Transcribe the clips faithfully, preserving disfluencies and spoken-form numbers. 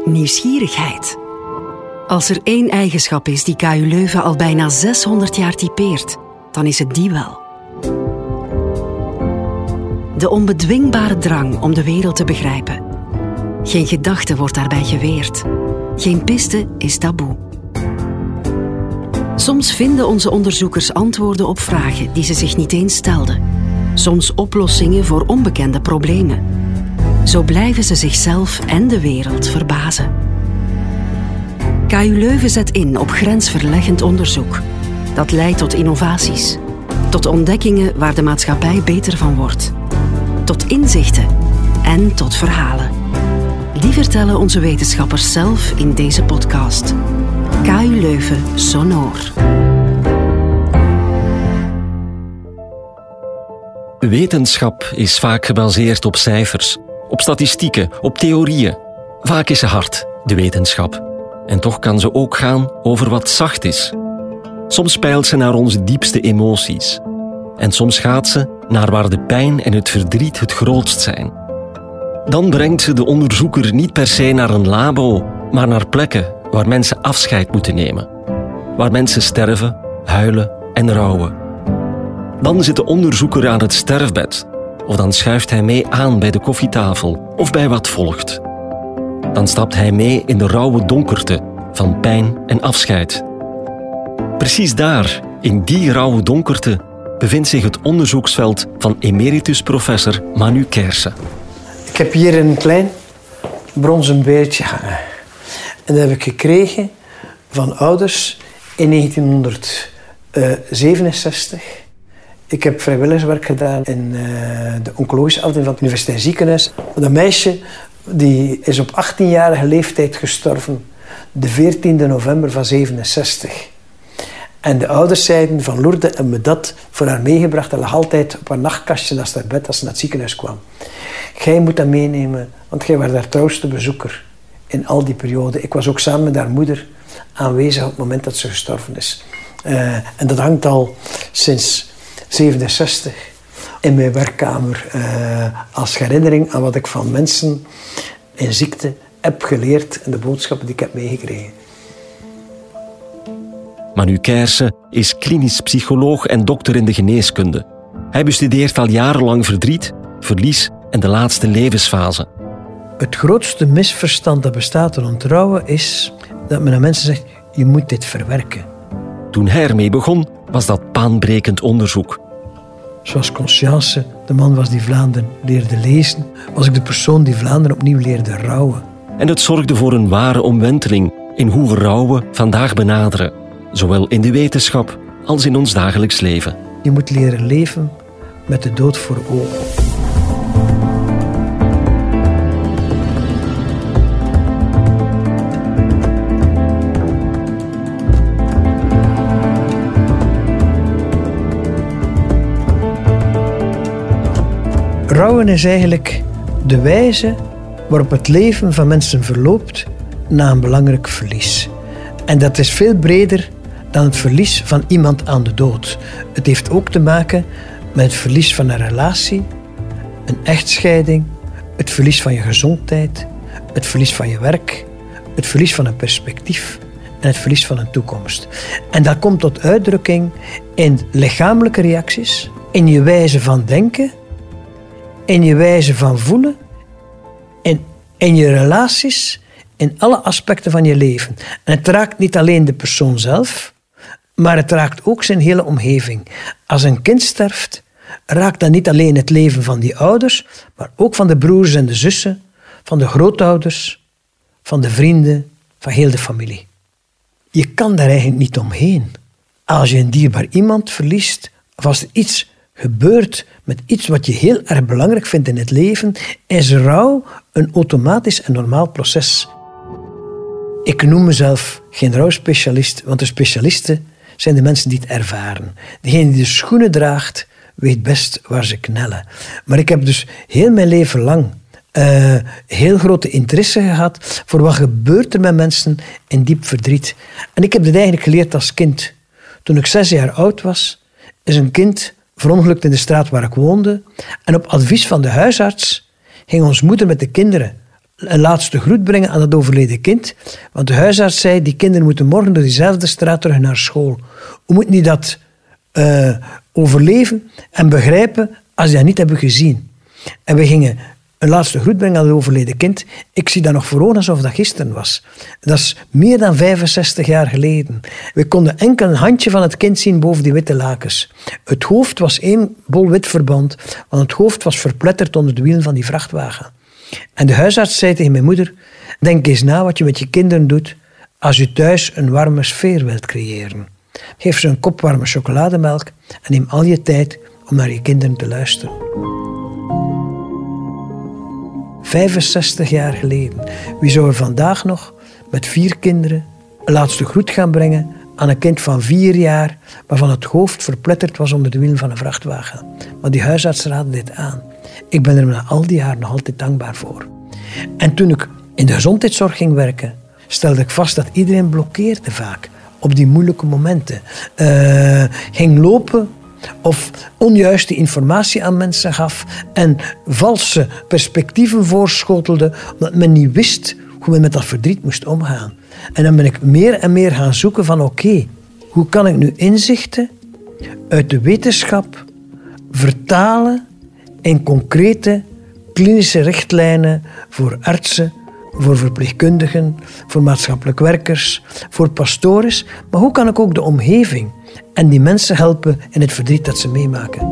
Nieuwsgierigheid. Als er één eigenschap is die K U Leuven al bijna zeshonderd jaar typeert, dan is het die wel. De onbedwingbare drang om de wereld te begrijpen. Geen gedachte wordt daarbij geweerd. Geen piste is taboe. Soms vinden onze onderzoekers antwoorden op vragen die ze zich niet eens stelden. Soms oplossingen voor onbekende problemen. Zo blijven ze zichzelf en de wereld verbazen. K U Leuven zet in op grensverleggend onderzoek. Dat leidt tot innovaties. Tot ontdekkingen waar de maatschappij beter van wordt. Tot inzichten en tot verhalen. Die vertellen onze wetenschappers zelf in deze podcast. K U Leuven Sonor. Wetenschap is vaak gebaseerd op cijfers, op statistieken, op theorieën. Vaak is ze hard, de wetenschap. En toch kan ze ook gaan over wat zacht is. Soms peilt ze naar onze diepste emoties. En soms gaat ze naar waar de pijn en het verdriet het grootst zijn. Dan brengt ze de onderzoeker niet per se naar een labo, maar naar plekken waar mensen afscheid moeten nemen. Waar mensen sterven, huilen en rouwen. Dan zit de onderzoeker aan het sterfbed. Of dan schuift hij mee aan bij de koffietafel of bij wat volgt. Dan stapt hij mee in de rauwe donkerte van pijn en afscheid. Precies daar, in die rauwe donkerte, bevindt zich het onderzoeksveld van emeritus-professor Manu Keerse. Ik heb hier een klein bronzen beeldje hangen. En dat heb ik gekregen van ouders in negentienhonderdzevenenzestig. Ik heb vrijwilligerswerk gedaan in de oncologische afdeling van het Universitair Ziekenhuis. Dat meisje die is op achttienjarige leeftijd gestorven, de veertiende november van zevenenzestig. En de ouders zeiden van Lourdes hebben me dat voor haar meegebracht. Dat lag altijd op haar nachtkastje naast haar bed als ze naar het ziekenhuis kwam. Jij moet dat meenemen, want jij was haar trouwste bezoeker in al die periode. Ik was ook samen met haar moeder aanwezig op het moment dat ze gestorven is. Uh, en dat hangt al sinds zevenenzestig in mijn werkkamer uh, als herinnering aan wat ik van mensen in ziekte heb geleerd en de boodschappen die ik heb meegekregen. Manu Keerse is klinisch psycholoog en dokter in de geneeskunde. Hij bestudeert al jarenlang verdriet, verlies en de laatste levensfase. Het grootste misverstand dat bestaat rond rouwen is dat men aan mensen zegt, je moet dit verwerken. Toen hij ermee begon, was dat baanbrekend onderzoek. Zoals Conscience de man was die Vlaanderen leerde lezen, was ik de persoon die Vlaanderen opnieuw leerde rouwen. En het zorgde voor een ware omwenteling in hoe we rouwen vandaag benaderen. Zowel in de wetenschap als in ons dagelijks leven. Je moet leren leven met de dood voor ogen. Rouwen is eigenlijk de wijze waarop het leven van mensen verloopt na een belangrijk verlies. En dat is veel breder dan het verlies van iemand aan de dood. Het heeft ook te maken met het verlies van een relatie, een echtscheiding, het verlies van je gezondheid, het verlies van je werk, het verlies van een perspectief en het verlies van een toekomst. En dat komt tot uitdrukking in lichamelijke reacties, in je wijze van denken, in je wijze van voelen, in, in je relaties, in alle aspecten van je leven. En het raakt niet alleen de persoon zelf, maar het raakt ook zijn hele omgeving. Als een kind sterft, raakt dat niet alleen het leven van die ouders, maar ook van de broers en de zussen, van de grootouders, van de vrienden, van heel de familie. Je kan daar eigenlijk niet omheen. Als je een dierbaar iemand verliest, of als er iets gebeurt met iets wat je heel erg belangrijk vindt in het leven, is rouw een automatisch en normaal proces. Ik noem mezelf geen rouwspecialist, want de specialisten zijn de mensen die het ervaren. Degene die de schoenen draagt, weet best waar ze knellen. Maar ik heb dus heel mijn leven lang uh, heel grote interesse gehad voor wat gebeurt er met mensen in diep verdriet. En ik heb dit eigenlijk geleerd als kind. Toen ik zes jaar oud was, is een kind verongelukt in de straat waar ik woonde. En op advies van de huisarts ging ons moeder met de kinderen een laatste groet brengen aan dat overleden kind. Want de huisarts zei, die kinderen moeten morgen door diezelfde straat terug naar school. Hoe moeten die dat uh, overleven en begrijpen als die dat niet hebben gezien? En we gingen een laatste groet brengen aan het overleden kind. Ik zie dat nog voor ogen alsof dat gisteren was. Dat is meer dan vijfenzestig jaar geleden. We konden enkel een handje van het kind zien boven die witte lakens. Het hoofd was één bol wit verband, want het hoofd was verpletterd onder de wielen van die vrachtwagen. En de huisarts zei tegen mijn moeder, denk eens na wat je met je kinderen doet als je thuis een warme sfeer wilt creëren. Geef ze een kop warme chocolademelk en neem al je tijd om naar je kinderen te luisteren. vijfenzestig jaar geleden. Wie zou er vandaag nog met vier kinderen een laatste groet gaan brengen aan een kind van vier jaar waarvan het hoofd verpletterd was onder de wielen van een vrachtwagen? Maar die huisarts raadde dit aan. Ik ben er na al die jaren nog altijd dankbaar voor. En toen ik in de gezondheidszorg ging werken, stelde ik vast dat iedereen blokkeerde vaak op die moeilijke momenten. Uh, ging lopen of onjuiste informatie aan mensen gaf en valse perspectieven voorschotelde, omdat men niet wist hoe men met dat verdriet moest omgaan. En dan ben ik meer en meer gaan zoeken van oké, okay, hoe kan ik nu inzichten uit de wetenschap vertalen in concrete klinische richtlijnen voor artsen, voor verpleegkundigen, voor maatschappelijk werkers, voor pastores. Maar hoe kan ik ook de omgeving en die mensen helpen in het verdriet dat ze meemaken?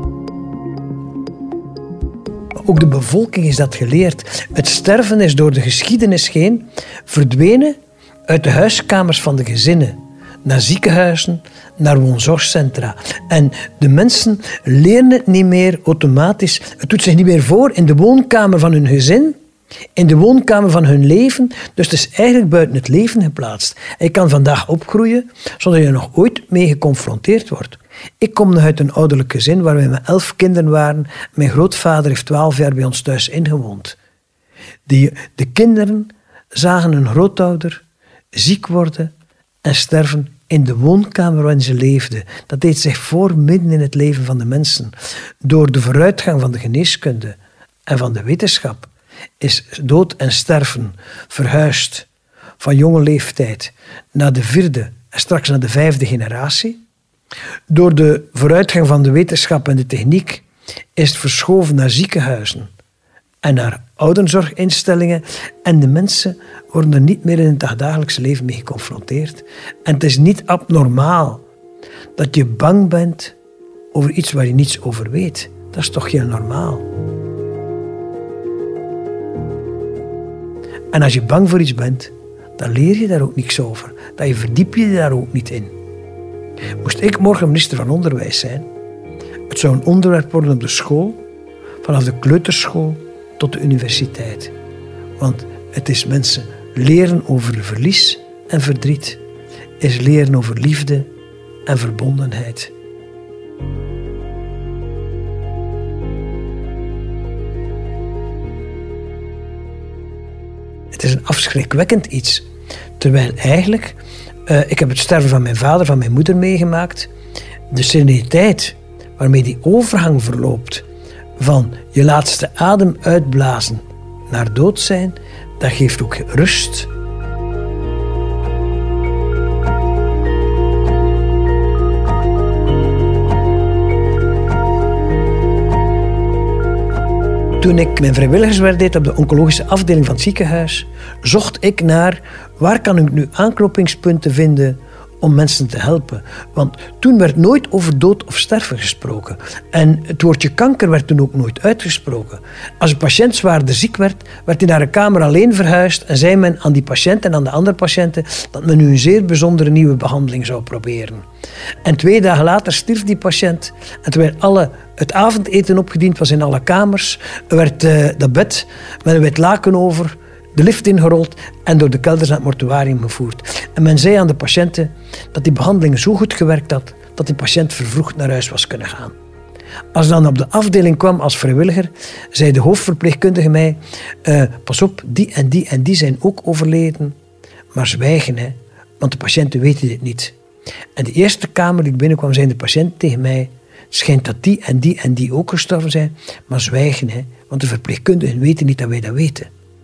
Ook de bevolking is dat geleerd. Het sterven is door de geschiedenis heen verdwenen uit de huiskamers van de gezinnen, naar ziekenhuizen, naar woonzorgcentra. En de mensen leren het niet meer automatisch. Het doet zich niet meer voor in de woonkamer van hun gezin, in de woonkamer van hun leven. Dus het is eigenlijk buiten het leven geplaatst. En je kan vandaag opgroeien zonder dat je nog ooit mee geconfronteerd wordt. Ik kom uit een ouderlijk gezin waar we met elf kinderen waren. Mijn grootvader heeft twaalf jaar bij ons thuis ingewoond. Die, de kinderen zagen hun grootouder ziek worden en sterven in de woonkamer waarin ze leefden. Dat deed zich voor midden in het leven van de mensen. Door de vooruitgang van de geneeskunde en van de wetenschap is dood en sterven verhuisd van jonge leeftijd naar de vierde en straks naar de vijfde generatie. Door de vooruitgang van de wetenschap en de techniek is het verschoven naar ziekenhuizen en naar ouderenzorginstellingen. En de mensen worden er niet meer in het dagdagelijkse leven mee geconfronteerd. En het is niet abnormaal dat je bang bent over iets waar je niets over weet. Dat is toch heel normaal. En als je bang voor iets bent, dan leer je daar ook niks over. Dan je verdiep je daar ook niet in. Moest ik morgen minister van Onderwijs zijn, het zou een onderwerp worden op de school, vanaf de kleuterschool tot de universiteit. Want het is mensen leren over verlies en verdriet, is leren over liefde en verbondenheid. Het is een afschrikwekkend iets. Terwijl eigenlijk, uh, ik heb het sterven van mijn vader, van mijn moeder meegemaakt. De sereniteit waarmee die overgang verloopt van je laatste adem uitblazen naar dood zijn, dat geeft ook rust. Toen ik mijn vrijwilligerswerk deed op de oncologische afdeling van het ziekenhuis, zocht ik naar waar kan ik nu aanknopingspunten vinden om mensen te helpen. Want toen werd nooit over dood of sterven gesproken. En het woordje kanker werd toen ook nooit uitgesproken. Als een patiënt zwaarder ziek werd, werd hij naar een kamer alleen verhuisd en zei men aan die patiënt en aan de andere patiënten dat men nu een zeer bijzondere nieuwe behandeling zou proberen. En twee dagen later stierf die patiënt. En terwijl alle, het avondeten opgediend was in alle kamers, werd uh, dat bed met een wit laken over, de lift ingerold en door de kelders naar het mortuarium gevoerd. En men zei aan de patiënten dat die behandeling zo goed gewerkt had dat die patiënt vervroegd naar huis was kunnen gaan. Als ik dan op de afdeling kwam als vrijwilliger, zei de hoofdverpleegkundige mij, uh, pas op, die en die en die zijn ook overleden, maar zwijgen, hè, want de patiënten weten dit niet. En de eerste kamer die ik binnenkwam, zei de patiënt tegen mij, schijnt dat die en die en die ook gestorven zijn, maar zwijgen, hè, want de verpleegkundigen weten niet dat wij dat weten.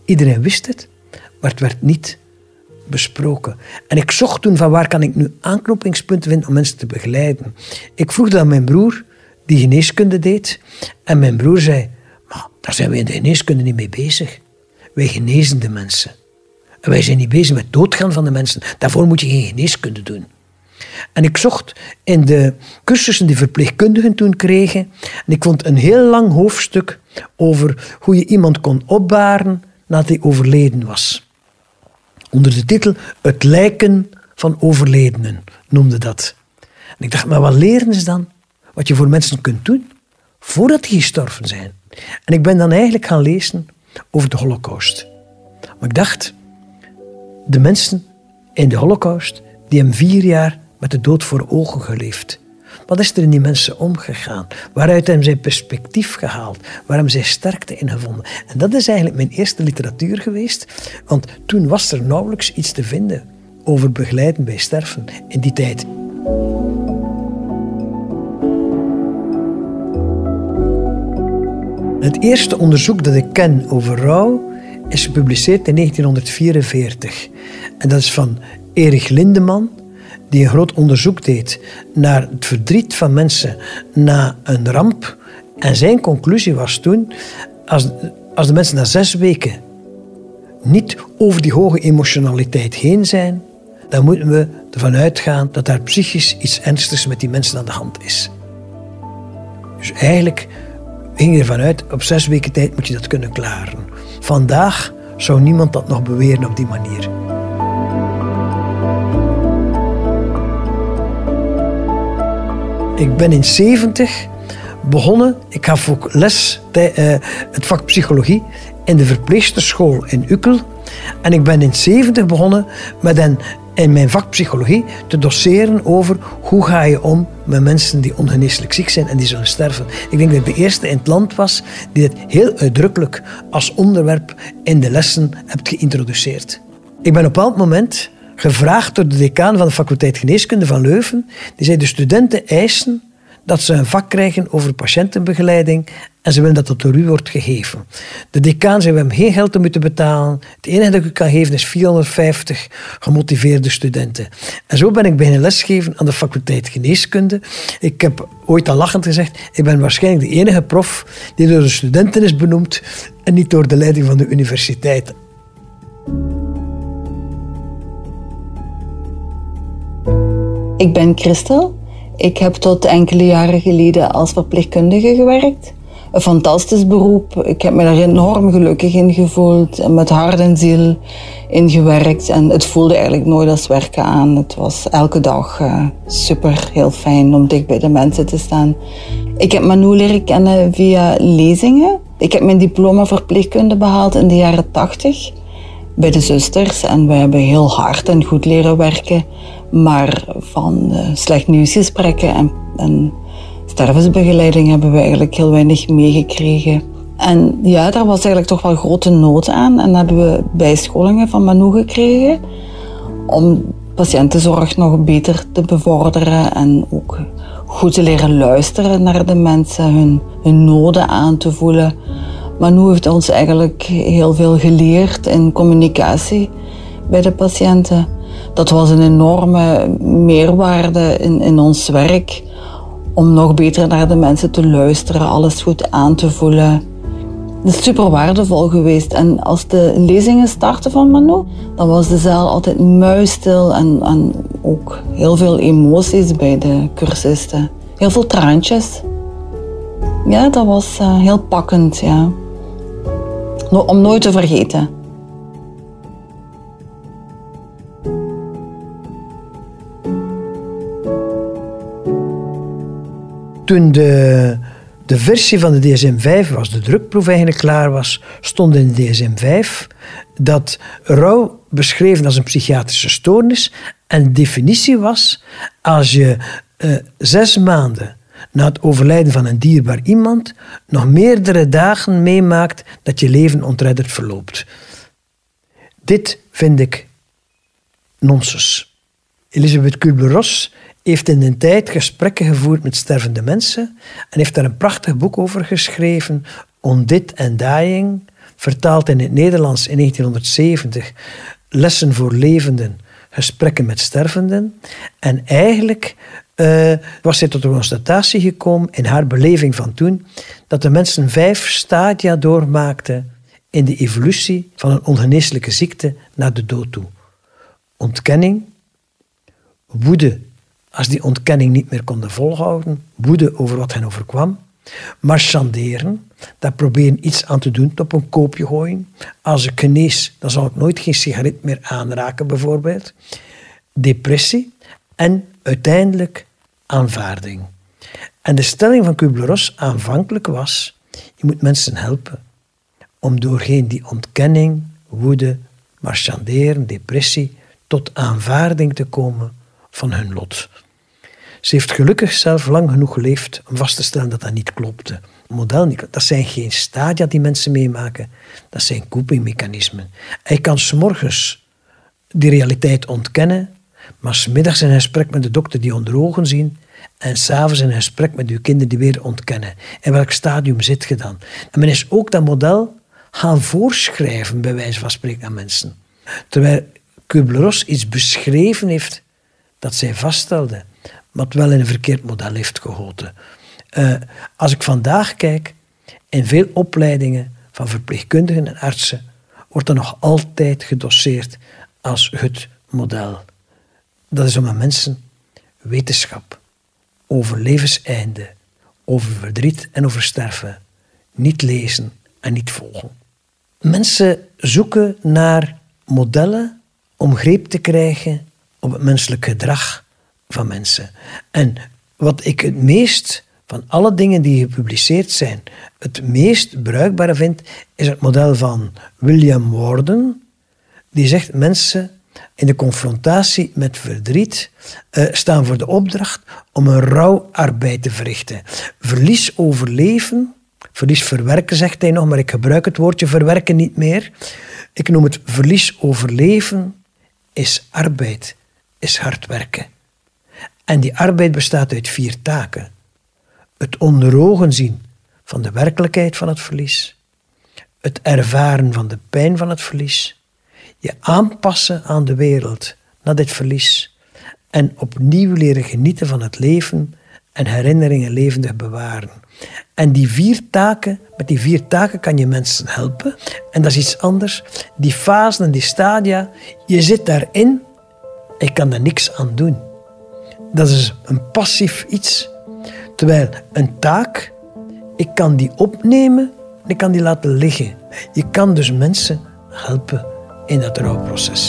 Iedereen wist het, maar het werd niet besproken. En ik zocht toen van waar kan ik nu aanknopingspunten vinden om mensen te begeleiden. Ik vroeg dat aan mijn broer, die geneeskunde deed. En mijn broer zei, maar daar zijn we in de geneeskunde niet mee bezig. Wij genezen de mensen. En wij zijn niet bezig met doodgaan van de mensen. Daarvoor moet je geen geneeskunde doen. En ik zocht in de cursussen die verpleegkundigen toen kregen. En ik vond een heel lang hoofdstuk over hoe je iemand kon opbaren nadat hij overleden was. Onder de titel Het lijken van overledenen noemde dat. En ik dacht, maar wat leren ze dan? Wat je voor mensen kunt doen voordat die gestorven zijn. En ik ben dan eigenlijk gaan lezen over de Holocaust. Maar ik dacht, de mensen in de Holocaust, die hebben vier jaar met de dood voor ogen geleefd. Wat is er in die mensen omgegaan? Waaruit hebben zij perspectief gehaald? Waar hebben zij sterkte in gevonden? En dat is eigenlijk mijn eerste literatuur geweest. Want toen was er nauwelijks iets te vinden over begeleiden bij sterven in die tijd. Het eerste onderzoek dat ik ken over rouw is gepubliceerd in negentienhonderdvierenveertig. En dat is van Erich Lindeman, die een groot onderzoek deed naar het verdriet van mensen na een ramp. En zijn conclusie was toen, als, als de mensen na zes weken niet over die hoge emotionaliteit heen zijn, dan moeten we ervan uitgaan dat daar psychisch iets ernstigs met die mensen aan de hand is. Dus eigenlijk ging je ervan uit, op zes weken tijd moet je dat kunnen klaren. Vandaag zou niemand dat nog beweren op die manier. Ik ben in zeventig begonnen, ik gaf ook les, uh, het vak psychologie, in de verpleegsterschool in Ukkel. En ik ben in zeventig begonnen met een, in mijn vak psychologie te doseren over hoe ga je om met mensen die ongeneeslijk ziek zijn en die zullen sterven. Ik denk dat ik de eerste in het land was die dit heel uitdrukkelijk als onderwerp in de lessen hebt geïntroduceerd. Ik ben op een bepaald moment gevraagd door de decaan van de faculteit geneeskunde van Leuven. Die zei, de studenten eisen dat ze een vak krijgen over patiëntenbegeleiding en ze willen dat dat door u wordt gegeven. De decaan zei, we hebben geen geld te moeten betalen. Het enige dat ik u kan geven is vierhonderdvijftig gemotiveerde studenten. En zo ben ik beginnen lesgeven aan de faculteit geneeskunde. Ik heb ooit al lachend gezegd, ik ben waarschijnlijk de enige prof die door de studenten is benoemd en niet door de leiding van de universiteit. Ik ben Christel. Ik heb tot enkele jaren geleden als verpleegkundige gewerkt. Een fantastisch beroep. Ik heb me daar enorm gelukkig in gevoeld. En met hart en ziel in gewerkt. En het voelde eigenlijk nooit als werken aan. Het was elke dag uh, super, heel fijn om dicht bij de mensen te staan. Ik heb Manu leren kennen via lezingen. Ik heb mijn diploma verpleegkunde behaald in de jaren tachtig. Bij de zusters. En we hebben heel hard en goed leren werken. Maar van uh, slecht nieuwsgesprekken en, en stervensbegeleiding hebben we eigenlijk heel weinig meegekregen. En ja, daar was eigenlijk toch wel grote nood aan. En hebben we bijscholingen van Manu gekregen om patiëntenzorg nog beter te bevorderen en ook goed te leren luisteren naar de mensen, hun, hun noden aan te voelen. Manu heeft ons eigenlijk heel veel geleerd in communicatie bij de patiënten. Dat was een enorme meerwaarde in, in ons werk om nog beter naar de mensen te luisteren, alles goed aan te voelen. Dat is super waardevol geweest. En als de lezingen startten van Manu, dan was de zaal altijd muisstil en, en ook heel veel emoties bij de cursisten. Heel veel traantjes. Ja, dat was uh, heel pakkend, ja. No, om nooit te vergeten. Toen de, de versie van de D S M vijf was, de drukproef eigenlijk klaar was, stond in de D S M vijf dat rouw beschreven als een psychiatrische stoornis en de definitie was als je uh, zes maanden na het overlijden van een dierbaar iemand nog meerdere dagen meemaakt dat je leven ontredderd verloopt. Dit vind ik nonsens. Elisabeth Kübler-Ross heeft in een tijd gesprekken gevoerd met stervende mensen en heeft daar een prachtig boek over geschreven, On Death and Dying, vertaald in het Nederlands in negentienhonderdzeventig, Lessen voor levenden, gesprekken met stervenden. En eigenlijk uh, was zij tot de constatatie gekomen, in haar beleving van toen, dat de mensen vijf stadia doormaakten in de evolutie van een ongeneeslijke ziekte naar de dood toe. Ontkenning, woede als die ontkenning niet meer konden volhouden, woede over wat hen overkwam, marchanderen, daar proberen iets aan te doen, op een koopje gooien. Als ik genees, dan zal ik nooit geen sigaret meer aanraken, bijvoorbeeld. Depressie en uiteindelijk aanvaarding. En de stelling van Kübler-Ross aanvankelijk was, je moet mensen helpen om doorheen die ontkenning, woede, marchanderen, depressie, tot aanvaarding te komen van hun lot. Ze heeft gelukkig zelf lang genoeg geleefd om vast te stellen dat dat niet klopte. Model niet. Dat zijn geen stadia die mensen meemaken. Dat zijn copingmechanismen. Hij kan 's morgens die realiteit ontkennen, maar 's middags in een gesprek met de dokter die onder ogen zien en 's avonds in een gesprek met uw kinderen die weer ontkennen. In welk stadium zit je dan? En men is ook dat model gaan voorschrijven, bij wijze van spreken, aan mensen. Terwijl Kübler-Ross iets beschreven heeft dat zij vaststelde, maar het wel in een verkeerd model heeft gegoten. Uh, als ik vandaag kijk, in veel opleidingen van verpleegkundigen en artsen wordt er nog altijd gedoseerd als het model. Dat is om aan mensen wetenschap over levenseinde, over verdriet en over sterven niet lezen en niet volgen. Mensen zoeken naar modellen om greep te krijgen op het menselijk gedrag van mensen. En wat ik het meest van alle dingen die gepubliceerd zijn, het meest bruikbare vind, is het model van William Worden, die zegt mensen in de confrontatie met verdriet uh, staan voor de opdracht om een rouwarbeid te verrichten. Verlies overleven, verlies verwerken zegt hij nog, maar ik gebruik het woordje verwerken niet meer. Ik noem het verlies overleven is arbeid, is hard werken. En die arbeid bestaat uit vier taken. Het onder ogen zien van de werkelijkheid van het verlies. Het ervaren van de pijn van het verlies. Je aanpassen aan de wereld na dit verlies. En opnieuw leren genieten van het leven en herinneringen levendig bewaren. En die vier taken, met die vier taken kan je mensen helpen. En dat is iets anders. Die fasen en die stadia, je zit daarin en je kan er niks aan doen. Dat is een passief iets. Terwijl een taak, ik kan die opnemen en ik kan die laten liggen. Je kan dus mensen helpen in dat rouwproces.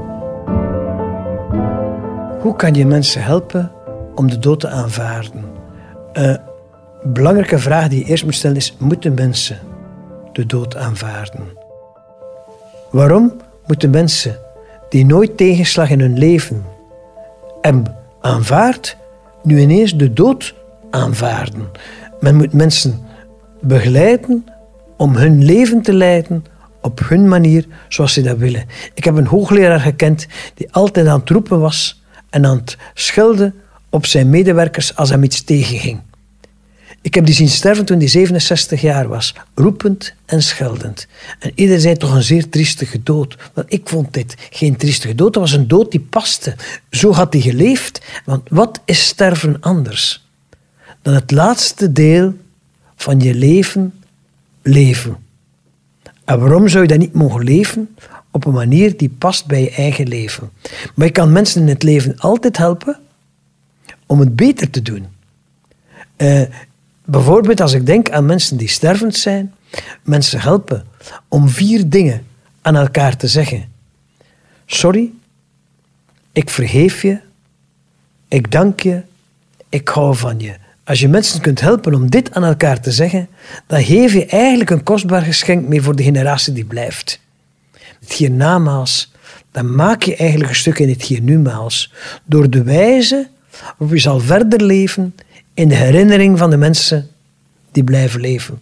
Hoe kan je mensen helpen om de dood te aanvaarden? Een belangrijke vraag die je eerst moet stellen is, moeten mensen de dood aanvaarden? Waarom moeten mensen die nooit tegenslag in hun leven hebben aanvaard, nu ineens de dood aanvaarden? Men moet mensen begeleiden om hun leven te leiden op hun manier, zoals ze dat willen. Ik heb een hoogleraar gekend die altijd aan het roepen was en aan het schelden op zijn medewerkers als hem iets tegenging. Ik heb die zien sterven toen hij zevenenzestig jaar was, roepend en scheldend. En iedereen zei toch een zeer triestige dood. Want ik vond dit geen triestige dood, dat was een dood die paste. Zo had hij geleefd. Want wat is sterven anders dan het laatste deel van je leven leven? En waarom zou je dat niet mogen leven op een manier die past bij je eigen leven? Maar je kan mensen in het leven altijd helpen om het beter te doen. Uh, bijvoorbeeld als ik denk aan mensen die stervend zijn, mensen helpen om vier dingen aan elkaar te zeggen. Sorry, ik vergeef je, ik dank je, ik hou van je. Als je mensen kunt helpen om dit aan elkaar te zeggen, dan geef je eigenlijk een kostbaar geschenk mee voor de generatie die blijft. Het hiernamaals, dan maak je eigenlijk een stuk in het hiernamaals door de wijze waarop je zal verder leven in de herinnering van de mensen die blijven leven.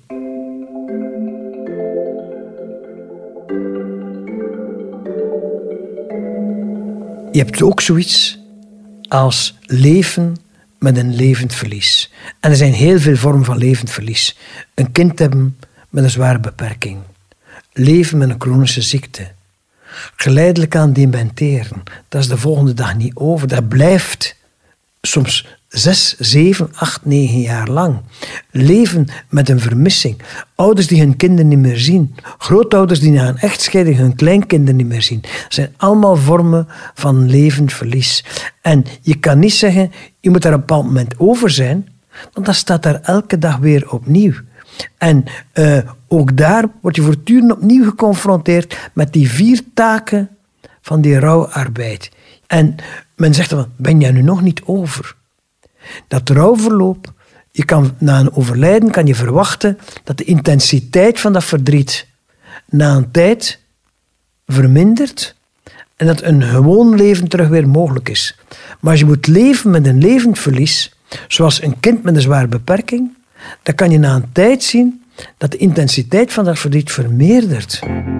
Je hebt ook zoiets als leven met een levend verlies. En er zijn heel veel vormen van levend verlies. Een kind hebben met een zware beperking. leven met een chronische ziekte. Geleidelijk aan dementeren. Dat is de volgende dag niet over. Dat blijft soms zes, zeven, acht, negen jaar lang. Leven met een vermissing. Ouders die hun kinderen niet meer zien. Grootouders die na een echtscheiding hun kleinkinderen niet meer zien. Dat zijn allemaal vormen van levend verlies. En je kan niet zeggen, je moet daar op een bepaald moment over zijn, want dan staat daar elke dag weer opnieuw. En uh, ook daar word je voortdurend opnieuw geconfronteerd met die vier taken van die rouwarbeid. En men zegt dan, ben jij nu nog niet over? Dat rouwverloop, je kan, na een overlijden kan je verwachten dat de intensiteit van dat verdriet na een tijd vermindert en dat een gewoon leven terug weer mogelijk is. Maar als je moet leven met een levend verlies, zoals een kind met een zware beperking, dan kan je na een tijd zien dat de intensiteit van dat verdriet vermeerdert.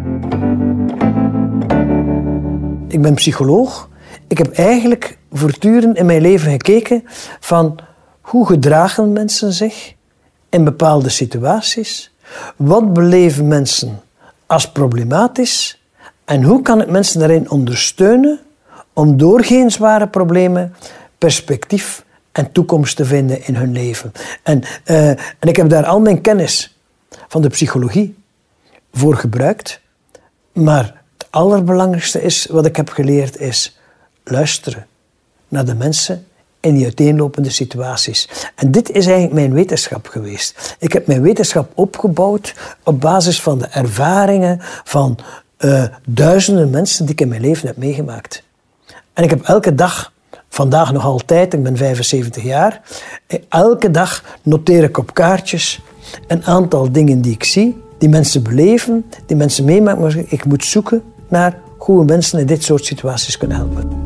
Ik ben psycholoog. Ik heb eigenlijk voortdurend in mijn leven gekeken van hoe gedragen mensen zich in bepaalde situaties, wat beleven mensen als problematisch en hoe kan ik mensen daarin ondersteunen om door geen zware problemen perspectief en toekomst te vinden in hun leven. En, uh, en ik heb daar al mijn kennis van de psychologie voor gebruikt, maar het allerbelangrijkste is wat ik heb geleerd is luisteren naar de mensen in die uiteenlopende situaties. En dit is eigenlijk mijn wetenschap geweest. Ik heb mijn wetenschap opgebouwd op basis van de ervaringen van uh, duizenden mensen die ik in mijn leven heb meegemaakt. En ik heb elke dag, vandaag nog altijd, ik ben vijfenzeventig jaar, elke dag noteer ik op kaartjes een aantal dingen die ik zie, die mensen beleven, die mensen meemaken, maar ik moet zoeken naar hoe we mensen in dit soort situaties kunnen helpen.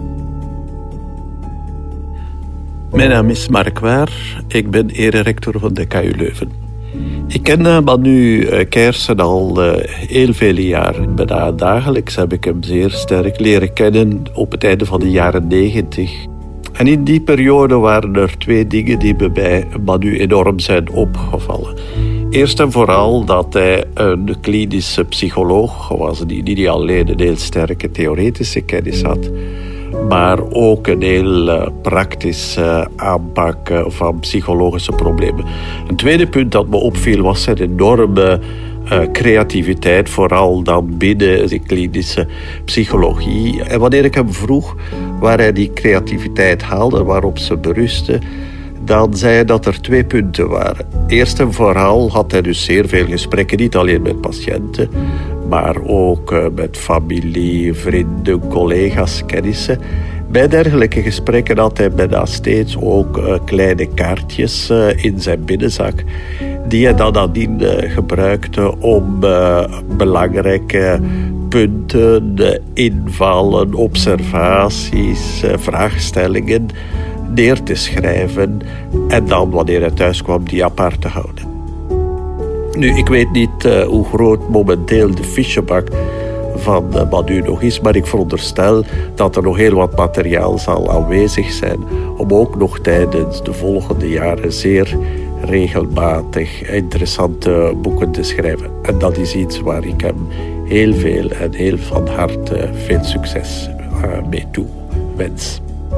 Mijn naam is Mark Waar, ik ben ererector van de K U Leuven. Ik ken uh, Manu uh, Kersen al uh, heel vele jaren. Bijna dagelijks heb ik hem zeer sterk leren kennen op het einde van de jaren negentig. En in die periode waren er twee dingen die me bij Manu enorm zijn opgevallen. Eerst en vooral dat hij een klinische psycholoog was, die niet alleen een heel sterke theoretische kennis had, maar ook een heel uh, praktische aanpak uh, van psychologische problemen. Een tweede punt dat me opviel was zijn enorme uh, creativiteit, vooral dan binnen de klinische psychologie. En wanneer ik hem vroeg waar hij die creativiteit haalde, waarop ze berustte, dan zei hij dat er twee punten waren. Eerst en vooral had hij dus zeer veel gesprekken, niet alleen met patiënten, maar ook uh, met familie, vrienden, collega's, kennissen. Bij dergelijke gesprekken had hij bijna steeds ook uh, kleine kaartjes uh, in zijn binnenzak, die hij dan nadien uh, gebruikte om uh, belangrijke punten, uh, invallen, observaties, uh, vraagstellingen neer te schrijven en dan, wanneer hij thuis kwam, die apart te houden. Nu, ik weet niet uh, hoe groot momenteel de fichebak van uh, Manu nog is, maar ik veronderstel dat er nog heel wat materiaal zal aanwezig zijn om ook nog tijdens de volgende jaren zeer regelmatig interessante boeken te schrijven. En dat is iets waar ik hem heel veel en heel van harte veel succes uh, mee toe wens.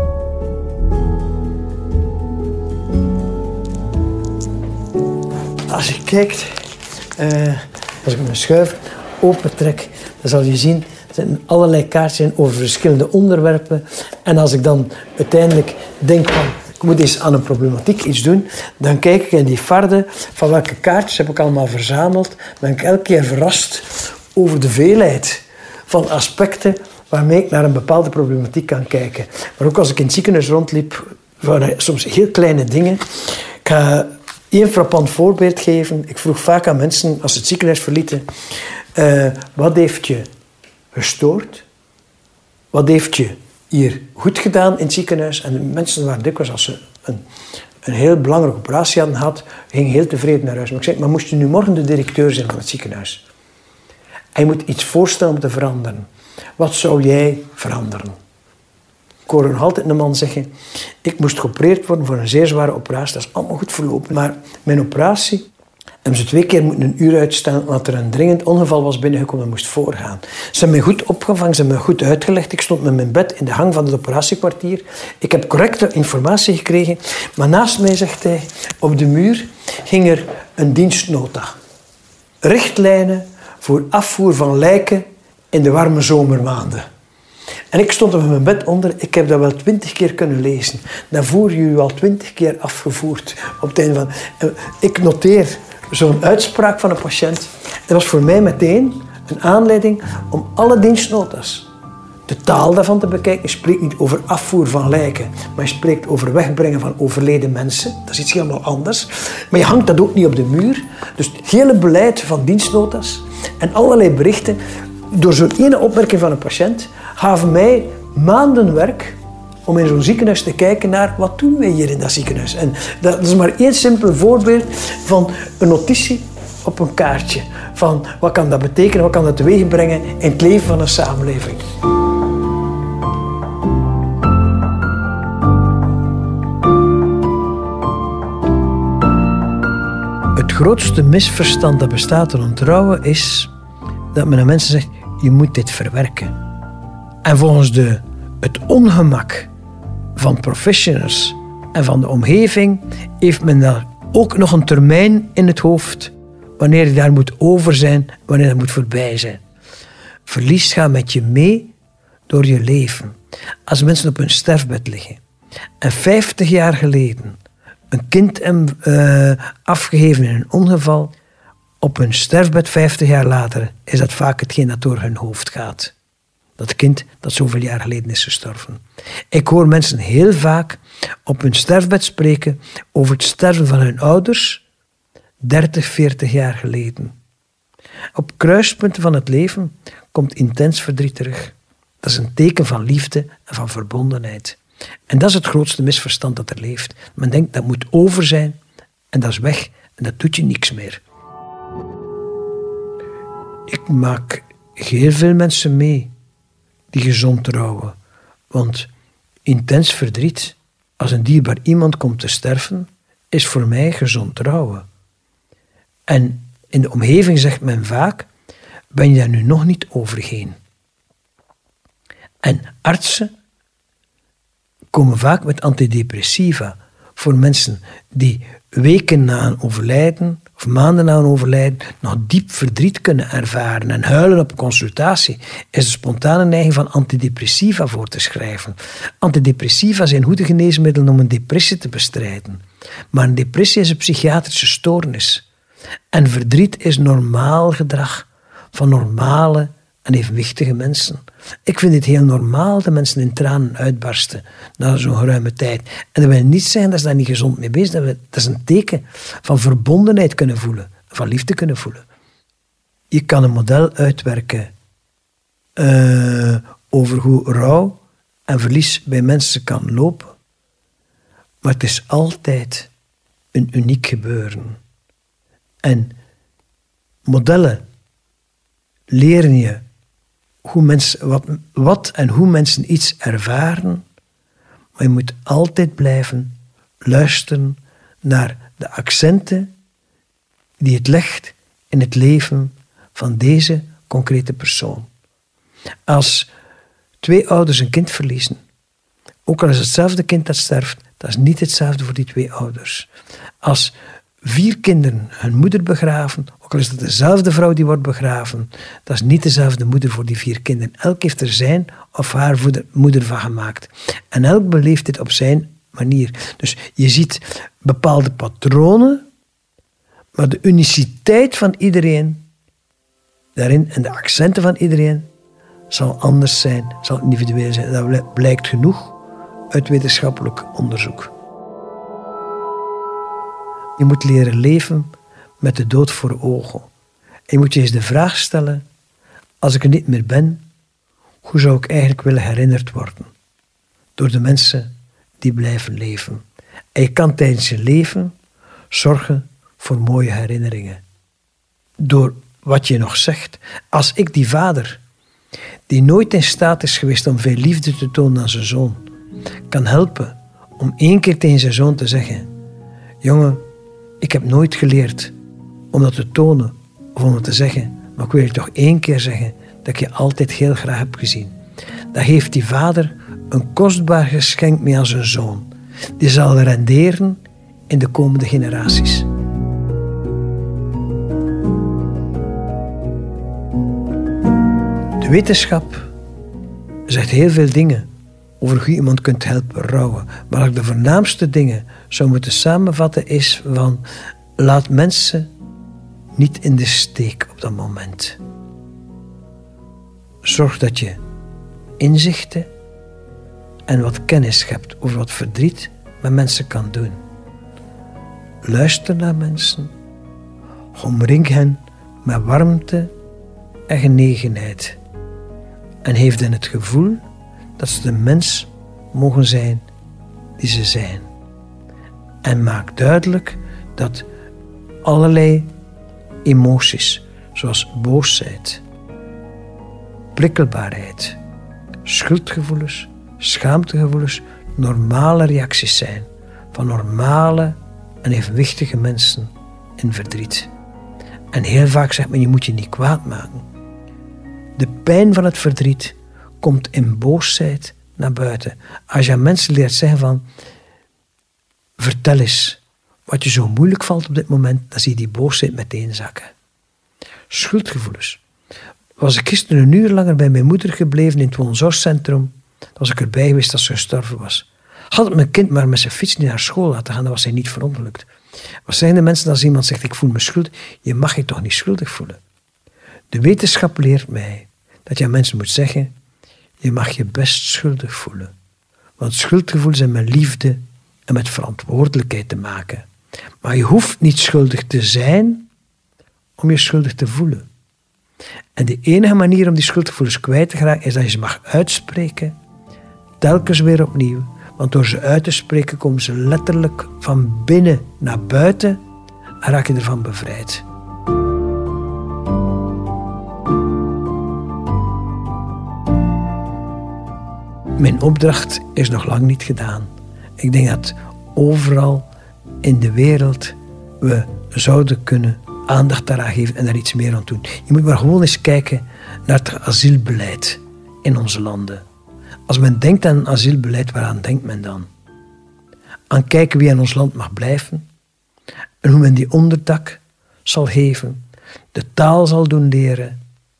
Als je kijkt, uh, als ik mijn schuif opentrek, dan zal je zien, er zijn allerlei kaartjes over verschillende onderwerpen. En als ik dan uiteindelijk denk van, ik moet eens aan een problematiek iets doen, dan kijk ik in die farde van welke kaartjes heb ik allemaal verzameld. Dan ben ik elke keer verrast over de veelheid van aspecten waarmee ik naar een bepaalde problematiek kan kijken. Maar ook als ik in het ziekenhuis rondliep, waren soms heel kleine dingen. Ik ga Eén frappant voorbeeld geven. Ik vroeg vaak aan mensen, als ze het ziekenhuis verlieten, uh, wat heeft je gestoord? Wat heeft je hier goed gedaan in het ziekenhuis? En de mensen waren dikwijls, als ze een, een heel belangrijke operatie hadden gehad, gingen heel tevreden naar huis. Maar ik zei, maar moest je nu morgen de directeur zijn van het ziekenhuis? En je moet iets voorstellen om te veranderen. Wat zou jij veranderen? Ik hoor nog altijd een man zeggen, ik moest geopereerd worden voor een zeer zware operatie. Dat is allemaal goed verlopen. Maar mijn operatie Hebben ze twee keer moeten een uur uitstellen omdat er een dringend ongeval was binnengekomen en moest voorgaan. Ze hebben me goed opgevangen, ze hebben me goed uitgelegd. Ik stond met mijn bed in de hang van het operatiekwartier. Ik heb correcte informatie gekregen. Maar naast mij, zegt hij, op de muur ging er een dienstnota. Richtlijnen voor afvoer van lijken in de warme zomermaanden. En ik stond er met mijn bed onder. Ik heb dat wel twintig keer kunnen lezen. Dan voer je u al twintig keer afgevoerd. Op het einde van... Ik noteer zo'n uitspraak van een patiënt. Dat was voor mij meteen een aanleiding om alle dienstnota's, de taal daarvan te bekijken. Je spreekt niet over afvoer van lijken, maar je spreekt over wegbrengen van overleden mensen. Dat is iets helemaal anders. Maar je hangt dat ook niet op de muur. Dus het hele beleid van dienstnota's en allerlei berichten, door zo'n ene opmerking van een patiënt, gaven mij maanden werk om in zo'n ziekenhuis te kijken naar wat doen wij hier in dat ziekenhuis. En dat is maar één simpel voorbeeld van een notitie op een kaartje. Van wat kan dat betekenen, wat kan dat teweeg brengen in het leven van een samenleving. Het grootste misverstand dat bestaat rond rouwen is dat men aan mensen zegt, je moet dit verwerken. En volgens de, het ongemak van professionals en van de omgeving heeft men daar ook nog een termijn in het hoofd wanneer je daar moet over zijn, wanneer dat moet voorbij zijn. Verlies gaat met je mee door je leven. Als mensen op hun sterfbed liggen en vijftig jaar geleden een kind hebben uh, afgegeven in een ongeval, op hun sterfbed vijftig jaar later is dat vaak hetgeen dat door hun hoofd gaat. Dat kind dat zoveel jaar geleden is gestorven. Ik hoor mensen heel vaak op hun sterfbed spreken over het sterven van hun ouders dertig, veertig jaar geleden. Op kruispunten van het leven komt intens verdriet terug. Dat is een teken van liefde en van verbondenheid. En dat is het grootste misverstand dat er leeft. Men denkt dat moet over zijn en dat is weg en dat doet je niks meer. Ik maak heel veel mensen mee die gezond trouwen. Want intens verdriet, als een dierbaar iemand komt te sterven, is voor mij gezond trouwen. En in de omgeving zegt men vaak, ben je daar nu nog niet overheen? En artsen komen vaak met antidepressiva voor mensen die weken na een overlijden of maanden na een overlijden nog diep verdriet kunnen ervaren en huilen op consultatie, is de spontane neiging van antidepressiva voor te schrijven. Antidepressiva zijn goede geneesmiddelen om een depressie te bestrijden. Maar een depressie is een psychiatrische stoornis. En verdriet is normaal gedrag van normale en evenwichtige mensen. Ik vind het heel normaal dat mensen in tranen uitbarsten na zo'n geruime tijd. En dat wil niet zeggen dat ze daar niet gezond mee bezig zijn. Dat is een teken van verbondenheid kunnen voelen, van liefde kunnen voelen. Je kan een model uitwerken uh, over hoe rouw en verlies bij mensen kan lopen. Maar het is altijd een uniek gebeuren. En modellen leren je hoe mensen, wat, wat en hoe mensen iets ervaren, maar je moet altijd blijven luisteren naar de accenten die het legt in het leven van deze concrete persoon. Als twee ouders een kind verliezen, ook al is het hetzelfde kind dat sterft, dat is niet hetzelfde voor die twee ouders. Als vier kinderen hun moeder begraven, ook al is het dezelfde vrouw die wordt begraven, dat is niet dezelfde moeder voor die vier kinderen. Elk heeft er zijn of haar moeder van gemaakt. En elk beleeft dit op zijn manier. Dus je ziet bepaalde patronen, maar de uniciteit van iedereen daarin en de accenten van iedereen zal anders zijn, zal individueel zijn. Dat blijkt genoeg uit wetenschappelijk onderzoek. Je moet leren leven met de dood voor ogen. En je moet je eens de vraag stellen, als ik er niet meer ben, hoe zou ik eigenlijk willen herinnerd worden? Door de mensen die blijven leven. En je kan tijdens je leven zorgen voor mooie herinneringen. Door wat je nog zegt. Als ik die vader, die nooit in staat is geweest om veel liefde te tonen aan zijn zoon, kan helpen om één keer tegen zijn zoon te zeggen, jongen, ik heb nooit geleerd om dat te tonen of om het te zeggen. Maar ik wil je toch één keer zeggen dat ik je altijd heel graag heb gezien. Dat heeft die vader een kostbaar geschenk mee aan zijn zoon. Die zal renderen in de komende generaties. De wetenschap zegt heel veel dingen over hoe je iemand kunt helpen rouwen. Maar als ik de voornaamste dingen zou moeten samenvatten is van laat mensen niet in de steek op dat moment. Zorg dat je inzichten en wat kennis hebt over wat verdriet met mensen kan doen. Luister naar mensen, omring hen met warmte en genegenheid. En geef hen het gevoel dat ze de mens mogen zijn die ze zijn. En maak duidelijk dat allerlei emoties, zoals boosheid, prikkelbaarheid, schuldgevoelens, schaamtegevoelens, normale reacties zijn van normale en evenwichtige mensen in verdriet. En heel vaak zegt men, je moet je niet kwaad maken. De pijn van het verdriet komt in boosheid naar buiten. Als je aan mensen leert zeggen van, vertel eens wat je zo moeilijk valt op dit moment, dan zie je die boosheid meteen zakken. Schuldgevoelens. Was ik gisteren een uur langer bij mijn moeder gebleven in het woonzorgcentrum, dan was ik erbij geweest als ze gestorven was. Had ik mijn kind maar met zijn fiets niet naar school laten gaan, dan was hij niet verongelukt. Wat zijn de mensen als iemand zegt, ik voel me schuldig? Je mag je toch niet schuldig voelen? De wetenschap leert mij dat je aan mensen moet zeggen, je mag je best schuldig voelen. Want schuldgevoelens zijn met liefde en met verantwoordelijkheid te maken. Maar je hoeft niet schuldig te zijn om je schuldig te voelen. En de enige manier om die schuldgevoelens kwijt te geraken is dat je ze mag uitspreken, telkens weer opnieuw. Want door ze uit te spreken komen ze letterlijk van binnen naar buiten en raak je ervan bevrijd. Mijn opdracht is nog lang niet gedaan. Ik denk dat overal in de wereld we zouden kunnen aandacht daaraan geven en daar iets meer aan doen. Je moet maar gewoon eens kijken naar het asielbeleid in onze landen. Als men denkt aan een asielbeleid, waaraan denkt men dan? Aan kijken wie in ons land mag blijven en hoe men die onderdak zal geven, de taal zal doen leren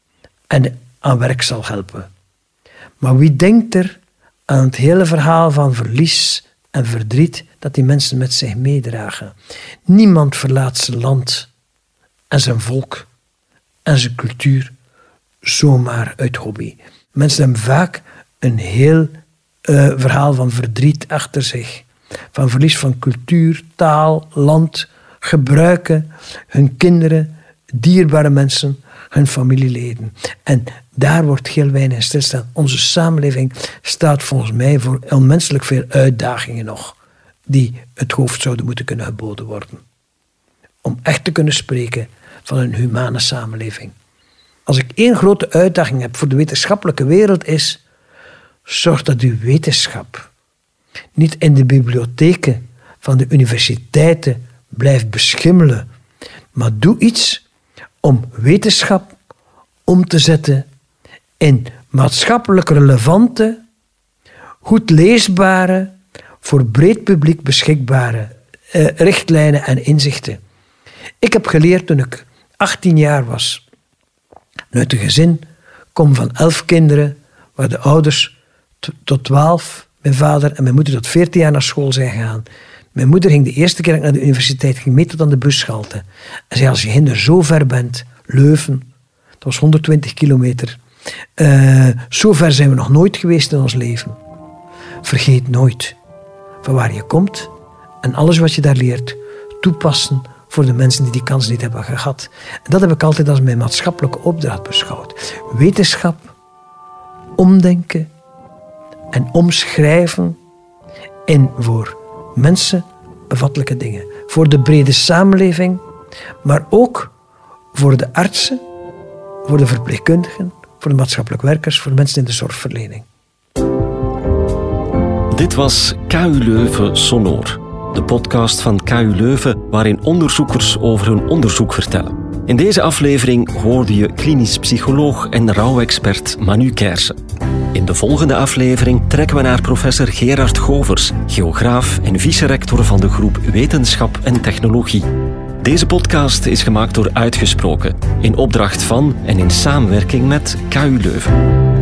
en aan werk zal helpen. Maar wie denkt er aan het hele verhaal van verlies en verdriet dat die mensen met zich meedragen? Niemand verlaat zijn land en zijn volk en zijn cultuur zomaar uit hobby. Mensen hebben vaak een heel uh, verhaal van verdriet achter zich. Van verlies van cultuur, taal, land, gebruiken, hun kinderen, dierbare mensen, hun familieleden. En daar wordt heel weinig stilstaan. Onze samenleving staat volgens mij voor onmenselijk veel uitdagingen nog, die het hoofd zouden moeten kunnen geboden worden. Om echt te kunnen spreken van een humane samenleving. Als ik één grote uitdaging heb voor de wetenschappelijke wereld is, zorg dat uw wetenschap niet in de bibliotheken van de universiteiten blijft beschimmelen, maar doe iets om wetenschap om te zetten in maatschappelijk relevante, goed leesbare, voor breed publiek beschikbare eh, richtlijnen en inzichten. Ik heb geleerd toen ik achttien jaar was, uit een gezin, kom van elf kinderen, waar de ouders t- tot twaalf, mijn vader en mijn moeder tot veertien jaar naar school zijn gegaan. Mijn moeder ging de eerste keer dat ik naar de universiteit ging mee tot aan de busschalte. En zei, als je hinder zo ver bent, Leuven, dat was honderdtwintig kilometer, uh, zo ver zijn we nog nooit geweest in ons leven. Vergeet nooit van waar je komt en alles wat je daar leert toepassen voor de mensen die die kans niet hebben gehad. En dat heb ik altijd als mijn maatschappelijke opdracht beschouwd. Wetenschap, omdenken en omschrijven in voor mensen bevattelijke dingen. Voor de brede samenleving, maar ook voor de artsen, voor de verpleegkundigen, voor de maatschappelijk werkers, voor de mensen in de zorgverlening. Dit was K U Leuven Sonor. de podcast van K U Leuven waarin onderzoekers over hun onderzoek vertellen. In deze aflevering hoorde je klinisch psycholoog en rouwexpert Manu Keijsen. In de volgende aflevering trekken we naar professor Gerard Govers, geograaf en vice-rector van de groep Wetenschap en Technologie. Deze podcast is gemaakt door Uitgesproken, in opdracht van en in samenwerking met K U Leuven.